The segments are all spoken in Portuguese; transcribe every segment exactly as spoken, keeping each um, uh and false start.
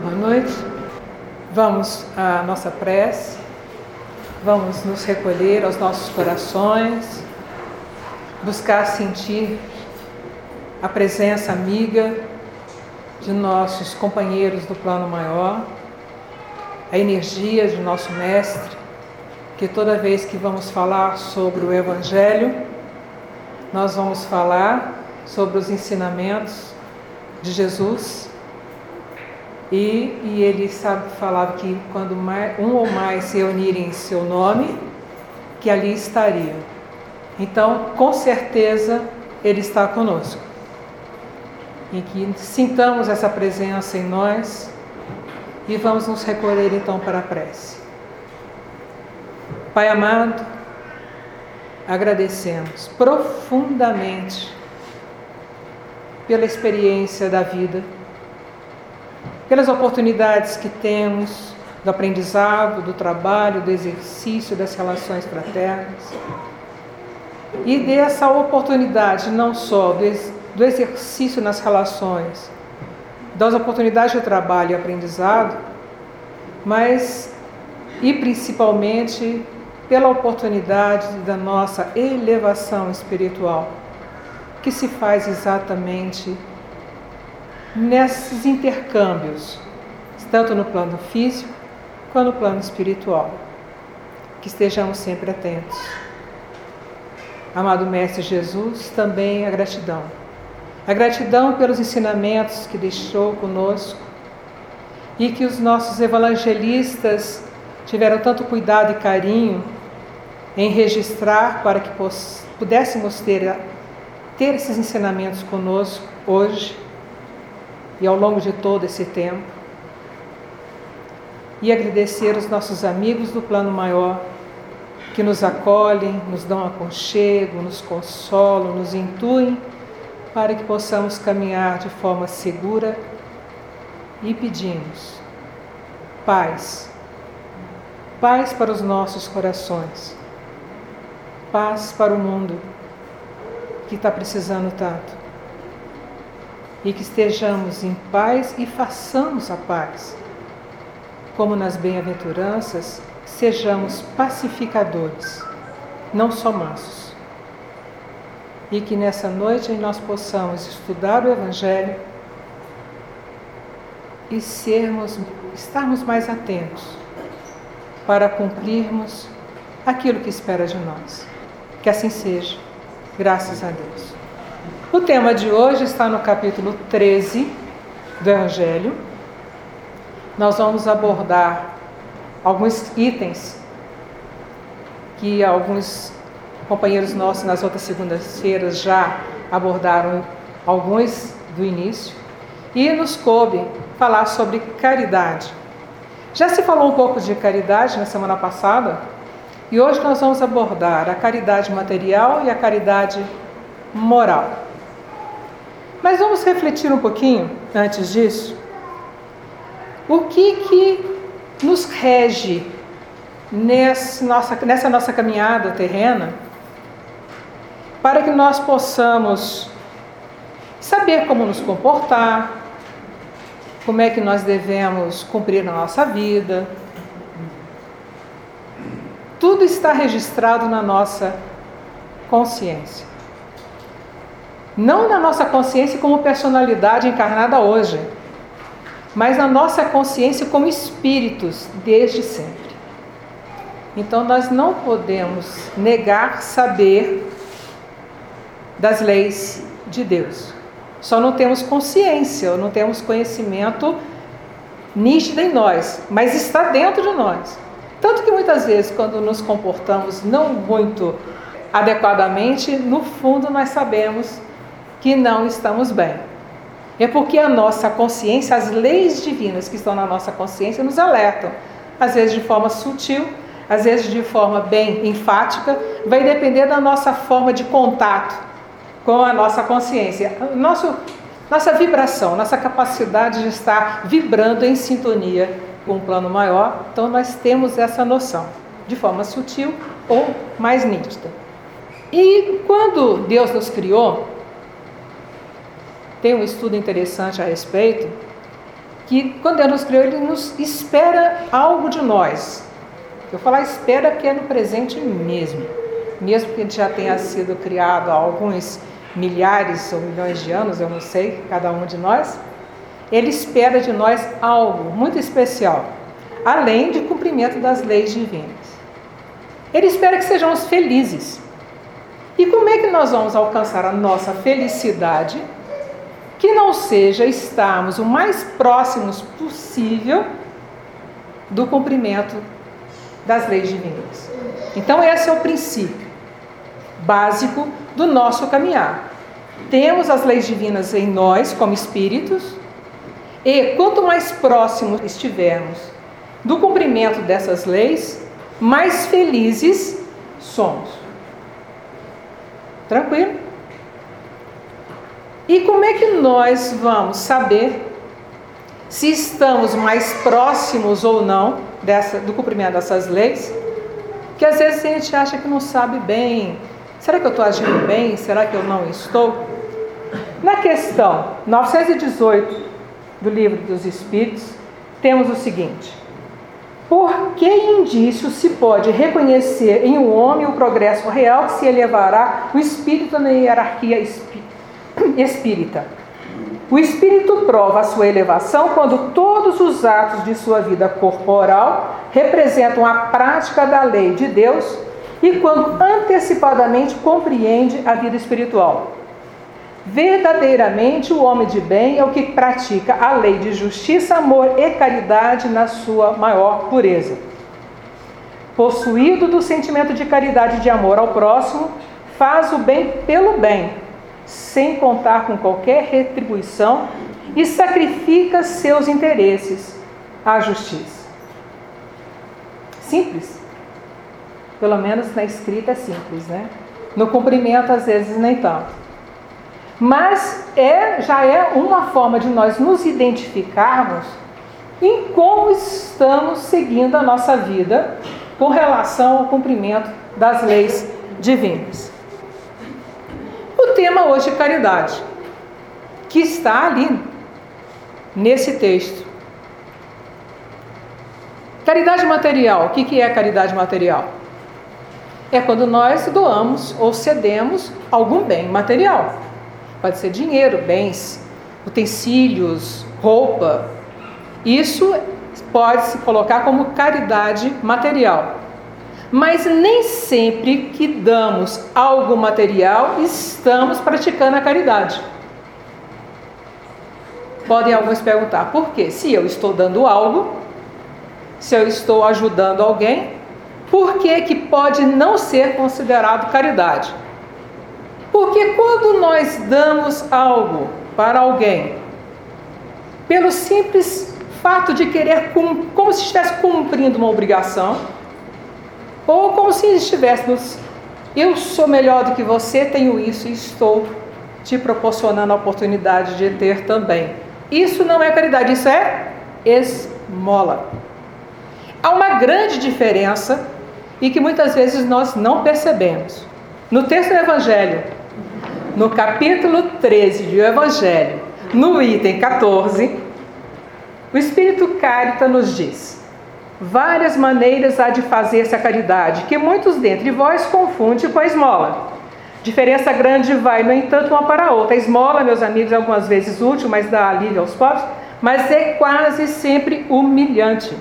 Boa noite. Vamos à nossa prece, vamos nos recolher aos nossos corações, buscar sentir a presença amiga de nossos companheiros do plano maior, a energia de nosso Mestre, que toda vez que vamos falar sobre o Evangelho, nós vamos falar sobre os ensinamentos de Jesus. E, e ele sabe falar que quando mais, um ou mais se reunirem em seu nome, que ali estaria. Então, com certeza, ele está conosco. E que sintamos essa presença em nós e vamos nos recolher então para a prece. Pai amado, agradecemos profundamente pela experiência da vida, pelas oportunidades que temos do aprendizado, do trabalho, do exercício das relações fraternas, e dessa oportunidade não só do, ex, do exercício nas relações, das oportunidades de trabalho e aprendizado, mas e principalmente pela oportunidade da nossa elevação espiritual, que se faz exatamente nesses intercâmbios, tanto no plano físico quanto no plano espiritual. Que estejamos sempre atentos. Amado Mestre Jesus, também a gratidão. A gratidão pelos ensinamentos que deixou conosco e que os nossos evangelistas tiveram tanto cuidado e carinho em registrar para que pudéssemos ter, ter esses ensinamentos conosco hoje e ao longo de todo esse tempo. E agradecer os nossos amigos do plano maior que nos acolhem, nos dão aconchego, nos consolam, nos intuem para que possamos caminhar de forma segura e pedimos paz, paz para os nossos corações, paz para o mundo que está precisando tanto. E que estejamos em paz e façamos a paz. Como nas bem-aventuranças, sejamos pacificadores, não só mansos. E que nessa noite nós possamos estudar o Evangelho e sermos, estarmos mais atentos para cumprirmos aquilo que espera de nós. Que assim seja, graças a Deus. O tema de hoje está no capítulo treze do Evangelho. Nós vamos abordar alguns itens que alguns companheiros nossos nas outras segundas-feiras já abordaram alguns do início. E nos coube falar sobre caridade. Já se falou um pouco de caridade na semana passada e hoje nós vamos abordar a caridade material e a caridade moral. Mas vamos refletir um pouquinho, antes disso, o que que nos rege nessa nossa, nessa nossa caminhada terrena, para que nós possamos saber como nos comportar, como é que nós devemos cumprir na nossa vida. Tudo está registrado na nossa consciência. Não na nossa consciência como personalidade encarnada hoje, mas na nossa consciência como espíritos desde sempre. Então nós não podemos negar saber das leis de Deus. Só não temos consciência, ou não temos conhecimento nítido em nós, mas está dentro de nós. Tanto que muitas vezes quando nos comportamos não muito adequadamente, no fundo nós sabemos que não estamos bem. É porque a nossa consciência, as leis divinas que estão na nossa consciência nos alertam. Às vezes de forma sutil, às vezes de forma bem enfática, vai depender da nossa forma de contato com a nossa consciência. Nosso, nossa vibração, nossa capacidade de estar vibrando em sintonia com um plano maior. Então nós temos essa noção, de forma sutil ou mais nítida. E quando Deus nos criou, tem um estudo interessante a respeito, que quando Deus nos criou, Ele nos espera algo de nós. Eu falar espera porque é no presente mesmo. Mesmo que a gente já tenha sido criado há alguns milhares ou milhões de anos, eu não sei, cada um de nós, Ele espera de nós algo muito especial, além de cumprimento das leis divinas. Ele espera que sejamos felizes. E como é que nós vamos alcançar a nossa felicidade, que não seja estarmos o mais próximos possível do cumprimento das leis divinas? Então esse é o princípio básico do nosso caminhar. Temos as leis divinas em nós como espíritos, e quanto mais próximos estivermos do cumprimento dessas leis, mais felizes somos. Tranquilo? E como é que nós vamos saber se estamos mais próximos ou não dessa, do cumprimento dessas leis? Que às vezes a gente acha que não sabe bem. Será que eu estou agindo bem? Será que eu não estou? Na questão novecentos e dezoito do Livro dos Espíritos, temos o seguinte: por que indício se pode reconhecer em um homem o progresso real que se elevará o espírito na hierarquia espírita? O espírito prova a sua elevação quando todos os atos de sua vida corporal representam a prática da lei de Deus e quando antecipadamente compreende a vida espiritual. Verdadeiramente, o homem de bem é o que pratica a lei de justiça, amor e caridade na sua maior pureza. Possuído do sentimento de caridade e de amor ao próximo, faz o bem pelo bem, sem contar com qualquer retribuição, e sacrifica seus interesses à justiça. Simples. Pelo menos na escrita é simples, né? No cumprimento, às vezes, nem tanto. Mas é, já é uma forma de nós nos identificarmos em como estamos seguindo a nossa vida com relação ao cumprimento das leis divinas. O tema hoje é caridade, que está ali nesse texto. Caridade material. O que é caridade material? É quando nós doamos ou cedemos algum bem material. Pode ser dinheiro, bens, utensílios, roupa. Isso pode se colocar como caridade material. Mas nem sempre que damos algo material estamos praticando a caridade. Podem alguns perguntar, por quê? Se eu estou dando algo, se eu estou ajudando alguém, por que que pode não ser considerado caridade? Porque quando nós damos algo para alguém, pelo simples fato de querer, como se estivesse cumprindo uma obrigação, ou como se estivéssemos, eu sou melhor do que você, tenho isso e estou te proporcionando a oportunidade de ter também. Isso não é caridade, isso é esmola. Há uma grande diferença e que muitas vezes nós não percebemos. No texto do Evangelho, no capítulo treze do Evangelho, no item catorze, o Espírito Carita nos diz: várias maneiras há de fazer-se a caridade, que muitos dentre vós confundem com a esmola. Diferença grande vai, no entanto, uma para a outra. A esmola, meus amigos, é algumas vezes útil, mas dá alívio aos pobres, mas é quase sempre humilhante.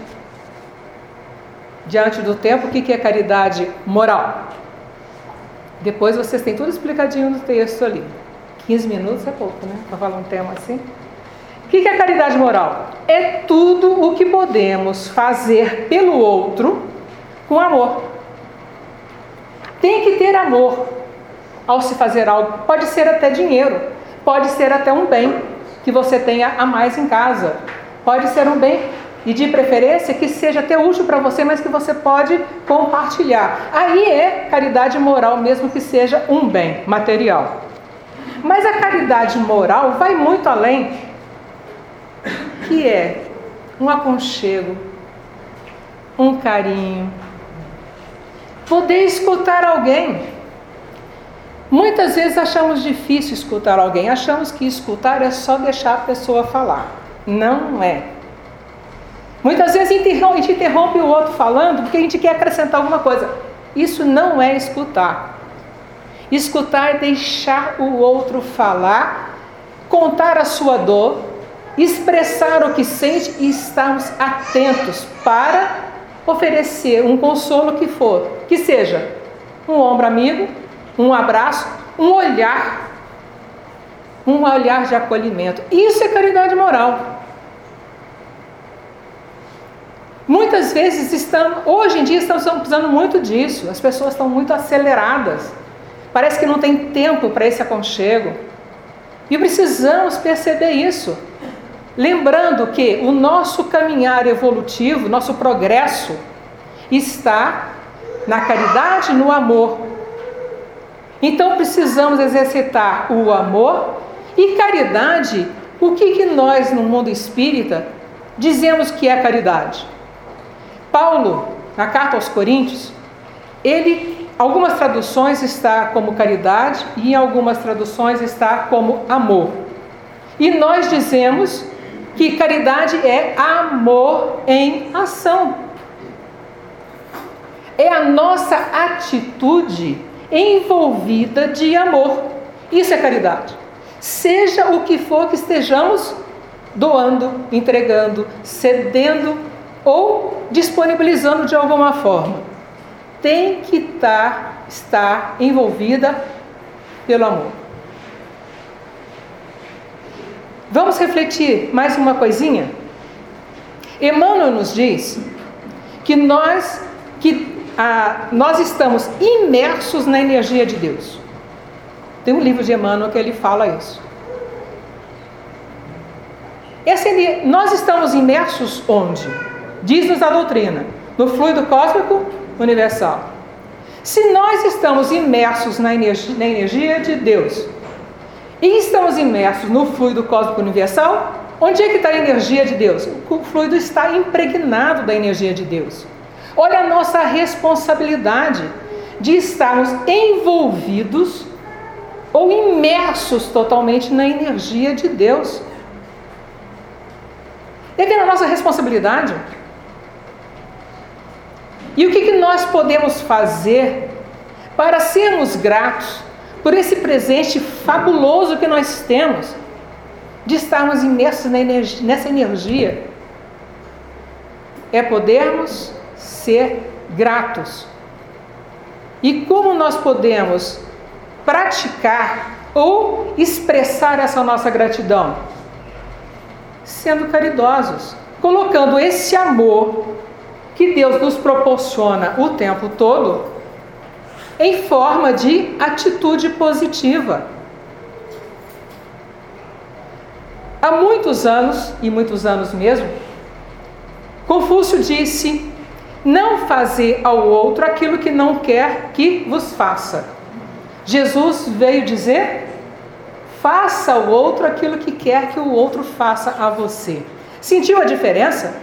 Diante do tempo, o que é caridade moral? Depois vocês têm tudo explicadinho no texto ali. quinze minutos é pouco, né? Para falar um tema assim. O que é caridade moral? É tudo o que podemos fazer pelo outro com amor. Tem que ter amor ao se fazer algo. Pode ser até dinheiro, pode ser até um bem que você tenha a mais em casa. Pode ser um bem, e de preferência que seja até útil para você, mas que você pode compartilhar. Aí é caridade moral, mesmo que seja um bem material. Mas a caridade moral vai muito além, que é um aconchego, um carinho, poder escutar alguém. Muitas vezes achamos difícil escutar alguém, achamos que escutar é só deixar a pessoa falar. Não é. Muitas vezes a gente interrompe o outro falando porque a gente quer acrescentar alguma coisa. Isso não é escutar. Escutar é deixar o outro falar, contar a sua dor, expressar o que sente e estarmos atentos para oferecer um consolo que for, que seja um ombro amigo, um abraço, um olhar, um olhar de acolhimento. Isso é caridade moral. Muitas vezes estamos, hoje em dia estamos precisando muito disso. As pessoas estão muito aceleradas. Parece que não tem tempo para esse aconchego. E precisamos perceber isso. Lembrando que o nosso caminhar evolutivo, nosso progresso, está na caridade e no amor. Então precisamos exercitar o amor e caridade. O que, que nós no mundo espírita dizemos que é caridade? Paulo, na carta aos Coríntios, ele, algumas traduções está como caridade e em algumas traduções está como amor. E nós dizemos que caridade é amor em ação. É a nossa atitude envolvida de amor. Isso é caridade. Seja o que for que estejamos doando, entregando, cedendo ou disponibilizando de alguma forma, tem que estar, estar envolvida pelo amor. Vamos refletir mais uma coisinha? Emmanuel nos diz que nós, que, ah, nós estamos imersos na energia de Deus. Tem um livro de Emmanuel que ele fala isso. Essa, nós estamos imersos onde? Diz-nos a doutrina, no fluido cósmico universal. Se nós estamos imersos na energia, na energia de Deus e estamos imersos no fluido cósmico universal, onde é que está a energia de Deus? O fluido está impregnado da energia de Deus. Olha a nossa responsabilidade de estarmos envolvidos ou imersos totalmente na energia de Deus. É que é a nossa responsabilidade. E o que, que nós podemos fazer para sermos gratos por esse presente fabuloso que nós temos, de estarmos imersos na energia, nessa energia? É podermos ser gratos. E como nós podemos praticar ou expressar essa nossa gratidão? Sendo caridosos, colocando esse amor que Deus nos proporciona o tempo todo em forma de atitude positiva. Há muitos anos, e muitos anos mesmo, Confúcio disse: não fazer ao outro aquilo que não quer que vos faça. Jesus veio dizer: faça ao outro aquilo que quer que o outro faça a você. Sentiu a diferença?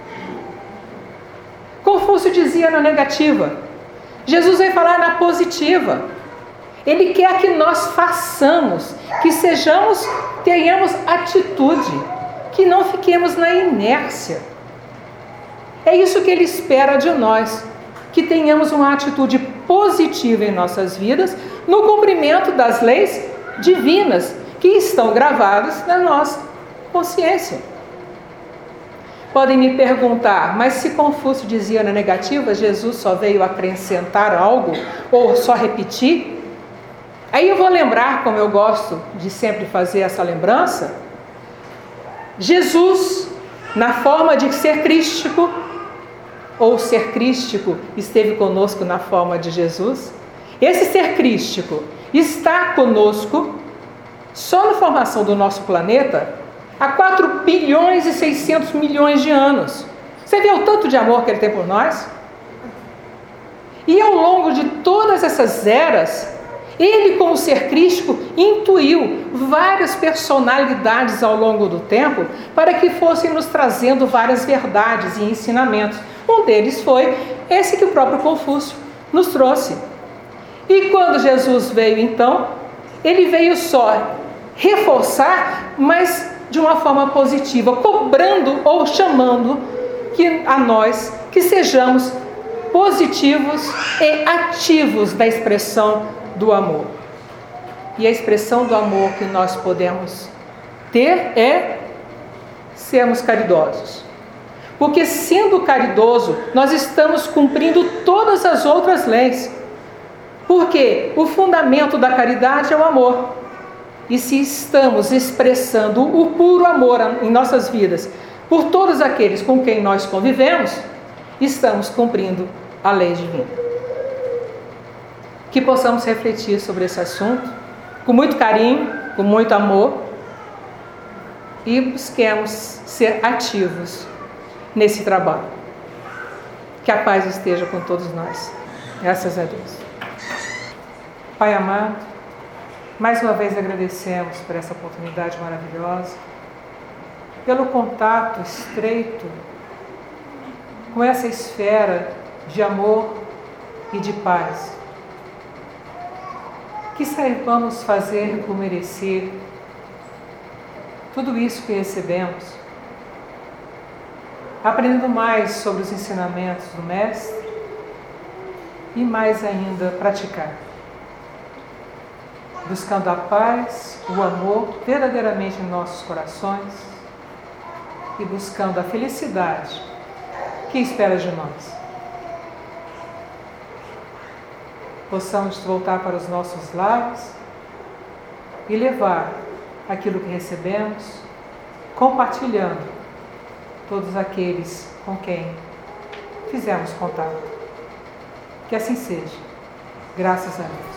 Confúcio dizia na negativa. Jesus veio falar na positiva. Ele quer que nós façamos, que sejamos, tenhamos atitude, que não fiquemos na inércia. É isso que ele espera de nós, que tenhamos uma atitude positiva em nossas vidas, no cumprimento das leis divinas que estão gravadas na nossa consciência. Podem me perguntar, mas se Confúcio dizia na negativa, Jesus só veio acrescentar algo ou só repetir? Aí eu vou lembrar, como eu gosto de sempre fazer essa lembrança, Jesus, na forma de ser crístico, ou ser crístico, esteve conosco na forma de Jesus. Esse ser crístico está conosco só na formação do nosso planeta há quatro bilhões e seiscentos milhões de anos. Você vê o tanto de amor que ele tem por nós? E ao longo de todas essas eras, ele, como ser crístico, intuiu várias personalidades ao longo do tempo para que fossem nos trazendo várias verdades e ensinamentos. Um deles foi esse que o próprio Confúcio nos trouxe. E quando Jesus veio, então, ele veio só reforçar, mas de uma forma positiva, cobrando ou chamando que a nós que sejamos positivos e ativos da expressão do amor. E a expressão do amor que nós podemos ter é sermos caridosos. Porque sendo caridoso, nós estamos cumprindo todas as outras leis. Porque o fundamento da caridade é o amor. E se estamos expressando o puro amor em nossas vidas por todos aqueles com quem nós convivemos, estamos cumprindo a lei divina. Que possamos refletir sobre esse assunto com muito carinho, com muito amor, e busquemos ser ativos nesse trabalho. Que a paz esteja com todos nós. Graças a Deus. Pai amado, mais uma vez agradecemos por essa oportunidade maravilhosa, pelo contato estreito com essa esfera de amor e de paz. Que saibamos fazer por merecer tudo isso que recebemos, aprendendo mais sobre os ensinamentos do Mestre e mais ainda praticar, buscando a paz, o amor verdadeiramente em nossos corações e buscando a felicidade que espera de nós. Possamos voltar para os nossos lares e levar aquilo que recebemos, compartilhando todos aqueles com quem fizemos contato. Que assim seja. Graças a Deus.